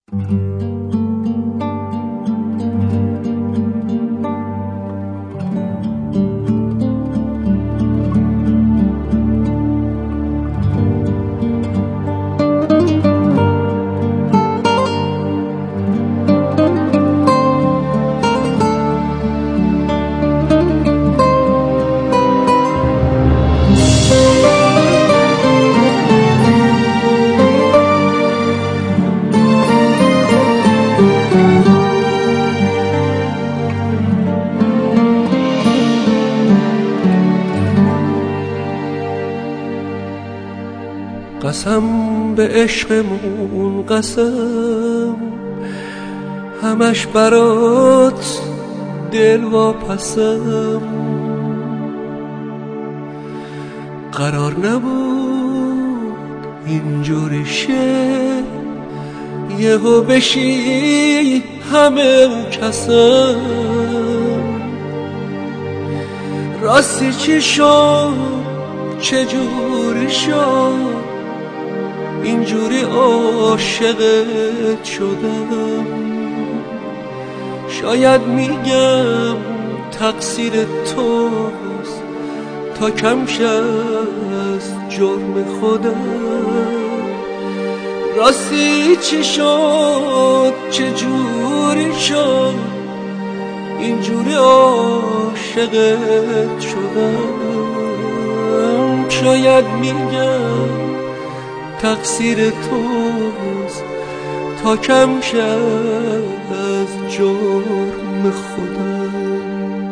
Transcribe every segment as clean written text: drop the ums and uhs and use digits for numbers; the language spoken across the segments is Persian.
قسم به عشقمون قسم، همش برات دل واپسم. قرار نبود اینجوری شه، یهو بشی همه کسم. راستی چی شد چجوری شد اینجوری عاشقت شدم؟ شاید میگم تقصیر توست، تا کم از جرم خودم. راستی چی شد چجوری شد اینجوری عاشقت شدم؟ شاید میگم تقصیر توست، تا کم از جرم خودم.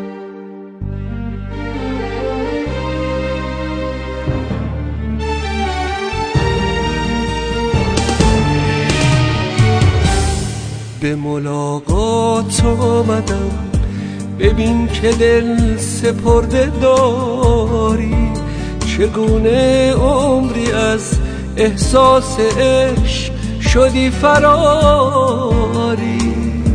به ملاقات آمدم، ببین که دل سپرده داری. چگونه عمری از احساس عشق شدی فراری.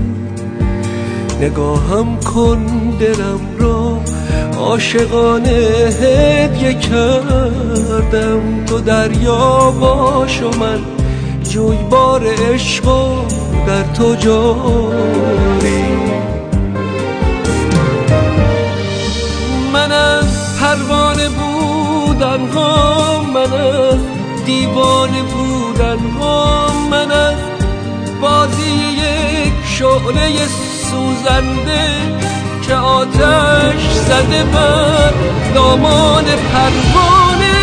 نگاهم کن دلم را عاشقانه هدیه کردم. تو دریا باش و من جویبار عشق و در تو جاری. من از پروانه بودن ها، من از دیوانه بودن ها، من از بازی یک شعله سوزنده که آتش زده بر دامان پروانه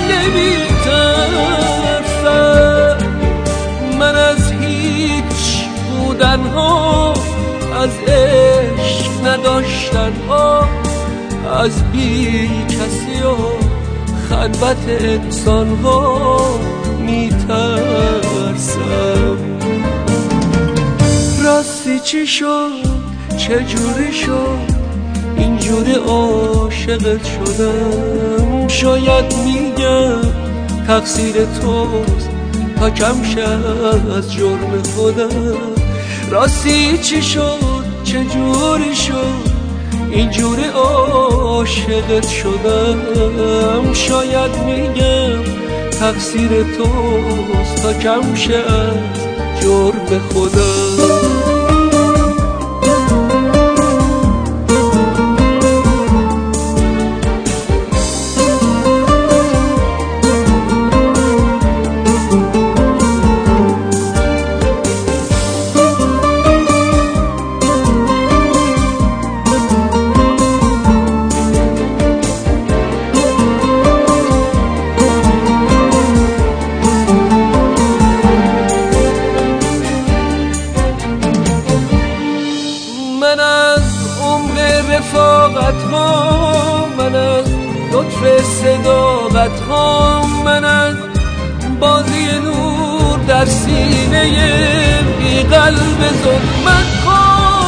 نمی‌ترسم. من از هیچ بودن ها، از عشق نداشتن ها، از بی کسی ها، خلوت انسان ها میترسم. راستی چی شد چجوری شد اینجوری عاشقت شدم؟ شاید میگم تقصیر توست، تا کم از جرم خودم. راستی چی شد چجوری شد اینجوری عاشقت شدم؟ شاید میگم تقصیر توست، تا کم از جرم خودم. من از عمر رفاقت ها، من از لطف صداقت ها، من از بازی نور در سینه بی قلب ظلمت ها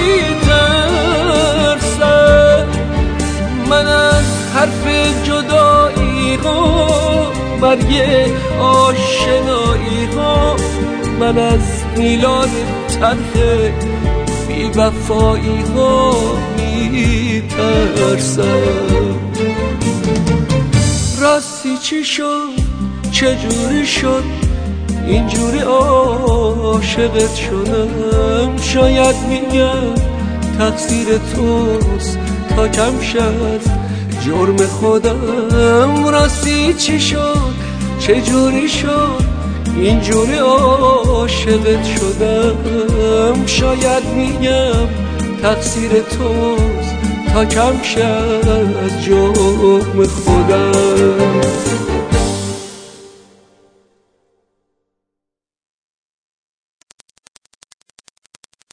نمی‌ترسم. من از حرف جدایی ها، برگ آشنایی ها، من از میلاد تلخ بی وفایی ها میترسم. راستی چی شد چجوری شد اینجوری عاشقت شدم. شاید میگم تقصیر توست تا کم شد جرم خودم. راستی چی شد چجوری شد اینجوری عاشقت شدم. شاید میگم تقصیر توست تا کم شد جرم خودم.